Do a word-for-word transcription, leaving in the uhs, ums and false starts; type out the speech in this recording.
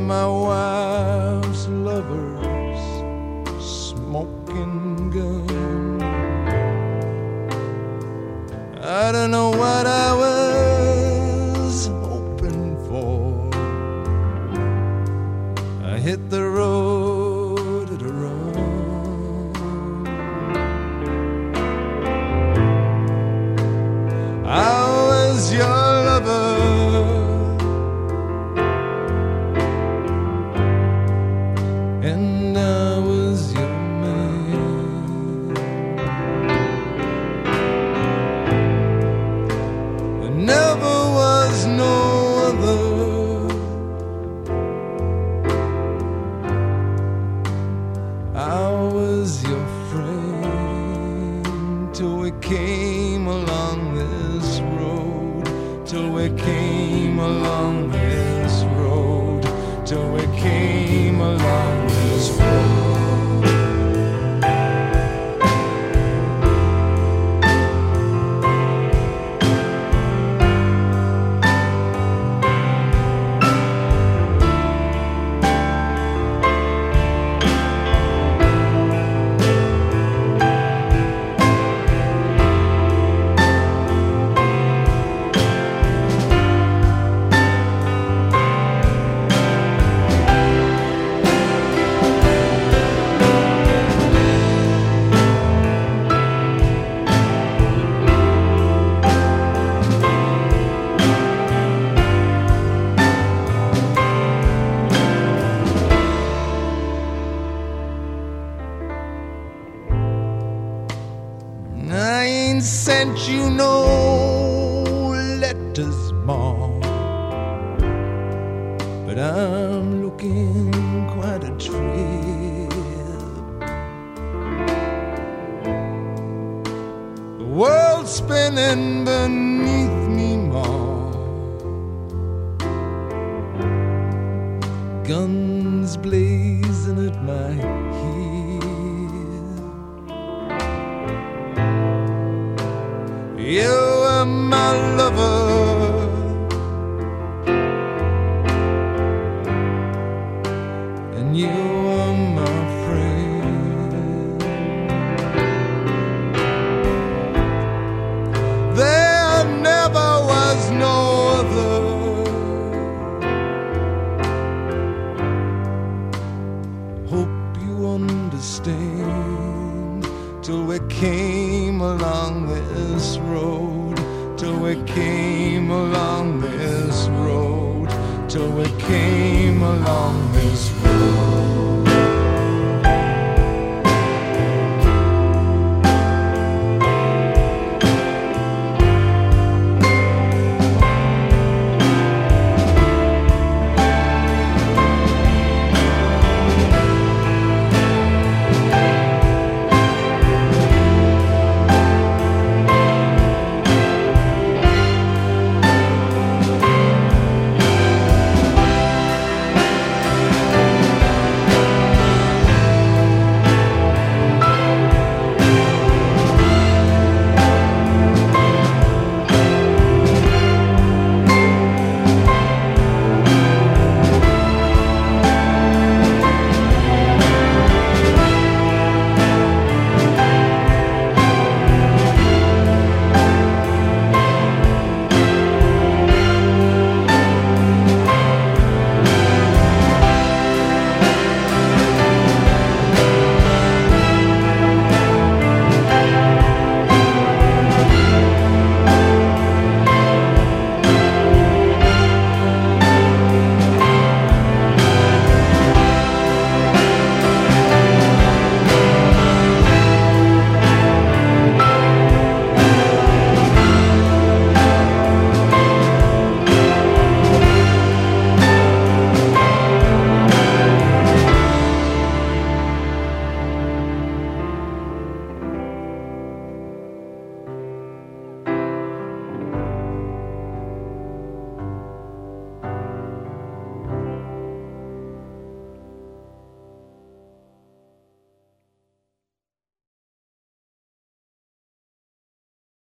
my wife's lover's smoking gun. I don't know what I was hoping for. I hit the road at a run. I was your lover, and I was your man. There never was no other. I was your friend till we came along this road, till we came along this road, till we came along this road. I ain't sent you no letters, Mom, but I'm looking quite a trip. The world's spinning beneath me, Mom. Guns blazing at my heel. You were my lover, and you were my friend. There never was no other. Hope you understand, till we came along this road, till we came along this road, till we came along this road.